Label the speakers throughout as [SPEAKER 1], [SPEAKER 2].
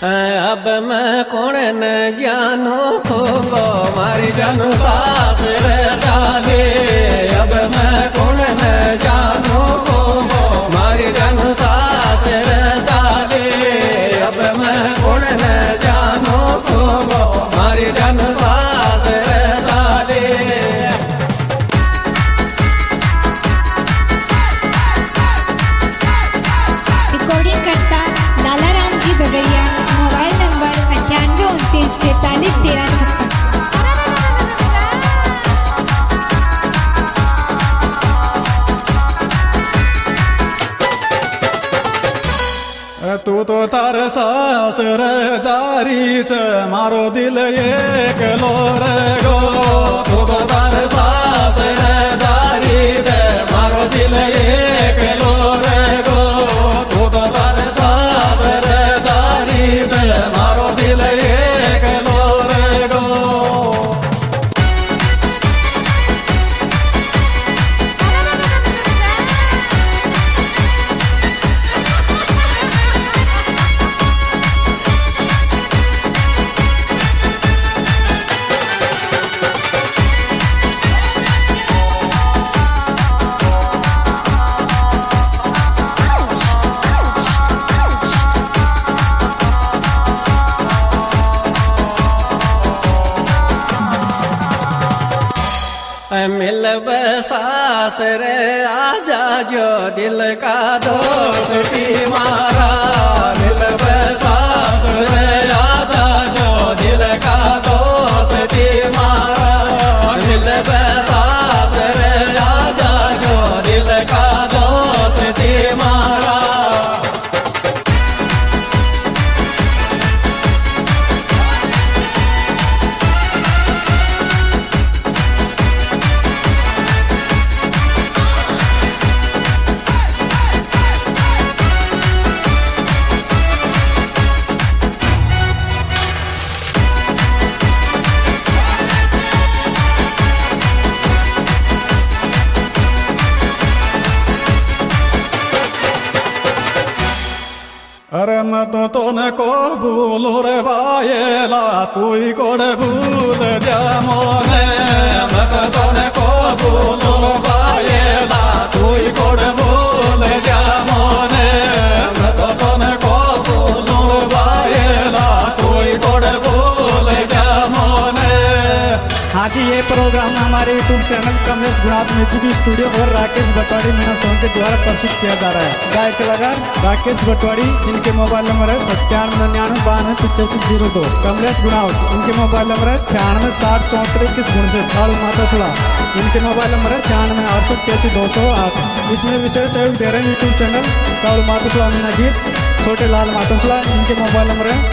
[SPEAKER 1] अब मैं कौन न जानो को मारी जानू सास रे जाने। अब मैं कौन न जानो को मारी जानू सास रे जाने। अब मैं कौन न जानो को मारी जानू सास रे जाने।
[SPEAKER 2] रिकॉर्डिंग करता लालाराम जी बगैया। मोबाइल नंबर 9829
[SPEAKER 3] तू तो तार सास रे जारी च मारो दिल एक लोर गो। तू तो तार सास रे जारी च मारो दिल एक लोर गो। तू तो तार सास रे जारी च मारो दिल एक लोर गो।
[SPEAKER 1] मिल सास रे आजा जो दिल का दोस्ती मारा। मिल सास रे आजा जो दिल का दोस्ती मारा। मिल सास रे आजा जो दिल का दोस्ती मारा। अरे मैं तो तोने को भूलू रे वायेला तू ही कोड़ भूल जा मोने। मैं तो तोने को भूलू रे वायेला तू ही कोड़ भूल जा मोने। मैं तो तोने को भूलू रे वायेला तू ही कोड़ भूल जा मोने।
[SPEAKER 4] हाँ जी, ये प्रोग्राम हमारे YouTube channel Kamlesh Gunat music studio और राकेश बटवाड़ी मीना सोन के द्वारा प्रस्तुत किया जा रहा है। गायक कलाकार राकेश बटवाड़ी, इनके मोबाइल नंबर है 9799928502। कमलेश गुणात, इनके मोबाइल नंबर है 96606421 कालू माता सुला, इनके मोबाइल नंबर है 96888208। इसमें विशेष सहयोग दे रहे हैं यूट्यूब चैनल कालू माता सुला मीना गीत छोटे लाल माता सुला, इनके मोबाइल नंबर है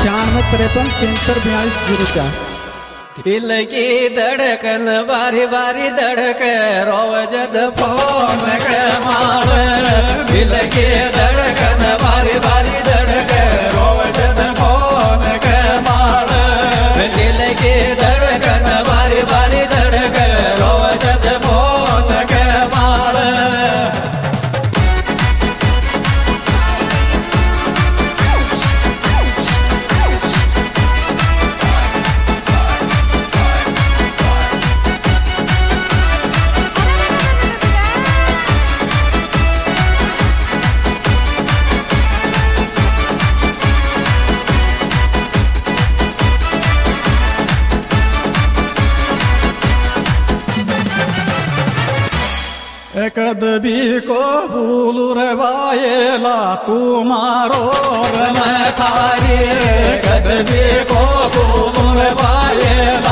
[SPEAKER 4] 9653744204।
[SPEAKER 1] दिल की धड़कन बारी बारी धड़के रोव जद फोन के मारे। दिल की धड़कन बारी बारी धड़के रोव जद फोन के मारे। दिल की धड़कन बारी बारी धड़के रोव जद फोन के मारे।
[SPEAKER 3] कदबी को भूलू रे वायेला तू मारो रे मैं थारी। कदबी को भूलू रे वायेला